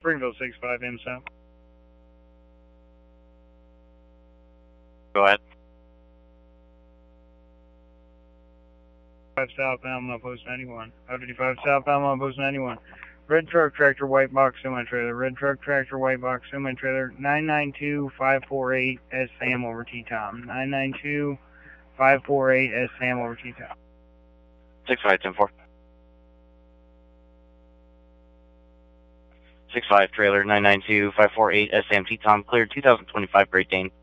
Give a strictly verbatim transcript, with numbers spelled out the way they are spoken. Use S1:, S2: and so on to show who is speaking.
S1: Springville six five M South.
S2: Go ahead.
S1: five southbound on post ninety-one. five fifty-five southbound on post ninety-one. Red truck, tractor, white box, semi-trailer. Red truck, tractor, white box, semi-trailer. nine nine two, five four eight S Sam over T-Tom. nine nine two, five four eight S Sam over T-Tom.
S2: six five ten four. six five trailer nine nine two, five four eight S M T-Tom, cleared two thousand twenty-five Great Dane.